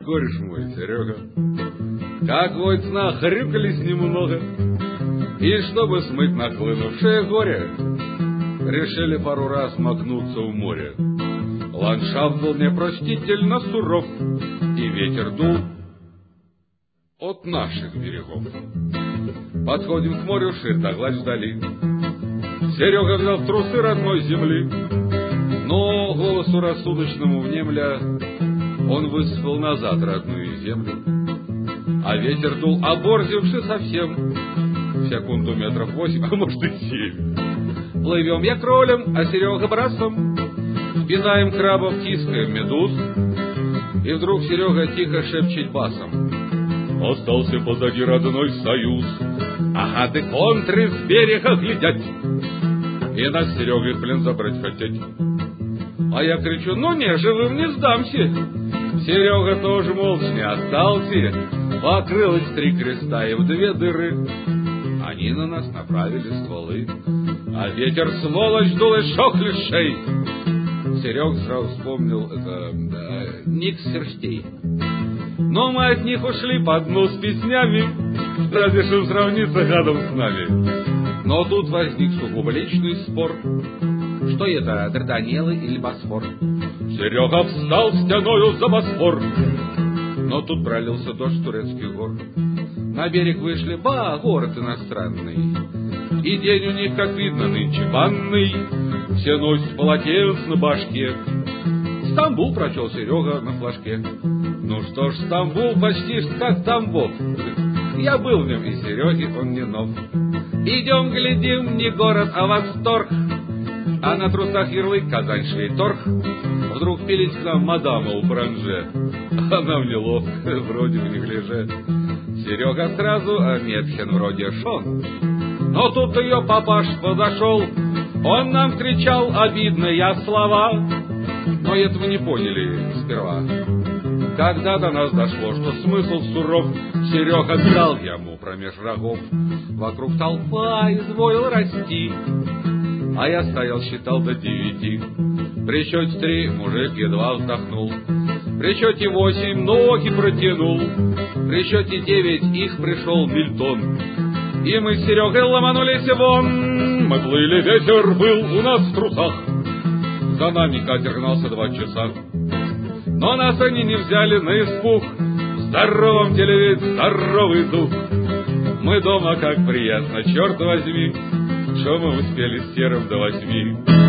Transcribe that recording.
Кореш мой, Серега, как война хрюкались немного, и чтобы смыть нахлынувшее горе, решили пару раз макнуться в море. Ландшафт был непростительно суров, и ветер дул от наших берегов. Подходим к морю, ширь да гладь вдали. Серега взял в трусы родной земли, но голосу рассудочному внемля он высыпал назад родную землю. А ветер дул, оборзевший совсем, в секунду метров 8, а может и 7. Плывем я кролем, а Серега брасом, пинаем крабов, тискаем медуз. И вдруг Серега тихо шепчет басом: остался позади родной союз. Ага, ты контры с берега глядят, и нас с Серегой в плен забрать хотят. А я кричу: ну не, живым не сдамся. Серега тоже молча не остался, покрыл их 3 креста и в 2 дыры. Они на нас направили стволы, а ветер, сволочь, дул из шохлишей. Серега сразу вспомнил, это Ник Серштей. Но мы от них ушли по дну с песнями, разве что сравниться гадом с нами. Но тут возник сугубо личный спор, что это, Дарданеллы или Босфор. Серега встал стеною за Босфор, но тут пролился дождь турецких гор. На берег вышли, город иностранный, и день у них, как видно, нынче банный. Все носят полотенце на башке. Стамбул прочел Серега на флажке. Ну что ж, Стамбул почти как Тамбов. Я был в нем, и Сереге он не нов. Идем, глядим, не город, а восторг, а на трусах ярлык Казань швейторг. Вдруг пились к нам мадама у бранже, а нам неловко, вроде в неглиже. Серега сразу, а Метхен вроде шон. Но тут ее папаш подошел, он нам кричал обидные слова, но этого не поняли сперва. Когда до нас дошло, что смысл суров, Серега дал ему промеж рогов. Вокруг толпа изволил расти, а я стоял, считал до 9. При счете 3 мужик едва вздохнул, при счете 8 ноги протянул, при счете 9 их пришел Мильтон. И мы с Серегой ломанулись вон. Мы плыли, ветер был у нас в трусах, за нами катер гнался 2 часа. Но нас они не взяли на испуг, в здоровом теле ведь здоровый дух. Мы дома, как приятно, черт возьми, что мы успели с Серым до 8.